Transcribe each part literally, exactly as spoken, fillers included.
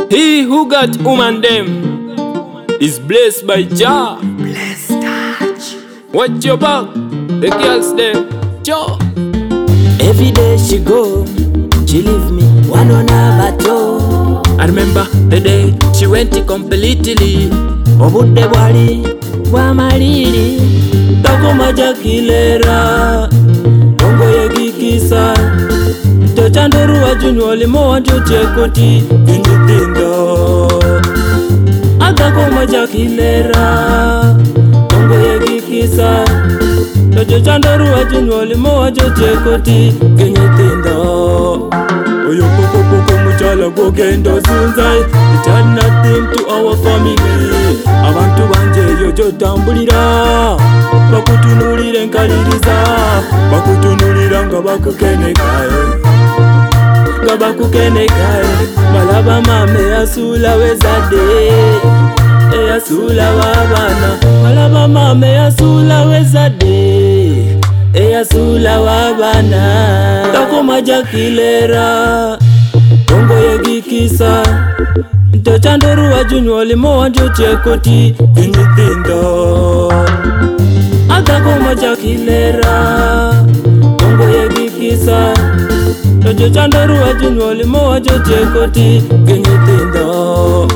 He who got woman them is blessed by Jah. Blessed touch. Watch your back, the girls them, Jah. Every day she go, she leave me one on her toe. I remember the day she went completely. Obudde bwali bwamaliri takomaja kilera bongo yegikisa tochanduru wajunyo olimo wanjo chekoti nyitindo atakomaja kilera bongo yegikisa tochanduru wajunyo olimo wanjo chekoti nyitindo oyo poko poko muchala gogendo sunzai. It had nothing to our family. Abantu banje yojo tambulira bakutunulire nkaliriza bakutunulira nga bakukenekaye nga bakukenekaye malaba mame yasula wezade eyasula wabana malaba mame yasula wezade eyasula wabana takomaja kilera bongo yegikisa tochanduru wajunyo olimo wanjo chekoti nyitindo atakomaja kilera bongo yegikisa tochanduru wajunyo olimo wanjo chekoti nyitindo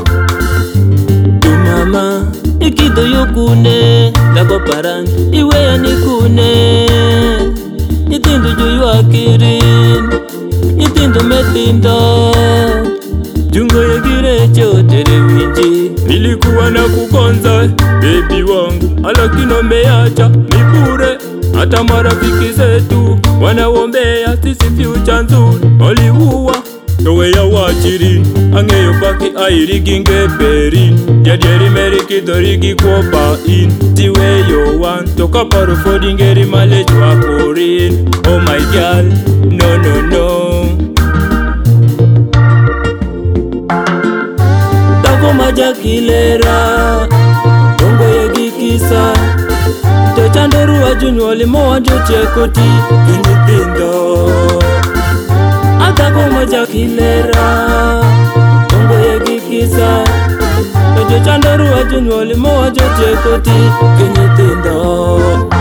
mama ikido yokune takoparan iwe yanikune nyitindo juyu akirin nyitindo metindo jungo yegire chotere winji. Nilikuwa na kukonza baby wangu alakini umeacha ni bure. Hata marafiki zetu wanaombea sisi future nzuri waliua towe ya wachiri angeyo baki airigi ngeberi jaderi meriki dorigi kwa in tiwe yo wan toka paro fodi ngeri malejo akorin. Oh my girl, no no no takomaja kilera bongo yegikisa tochanduru wajunyo olimo wanjo chekoti nyitindo atakomaja kilera bongo yegikisa tochanduru wajunyo olimo wanjo chekoti nyitindo.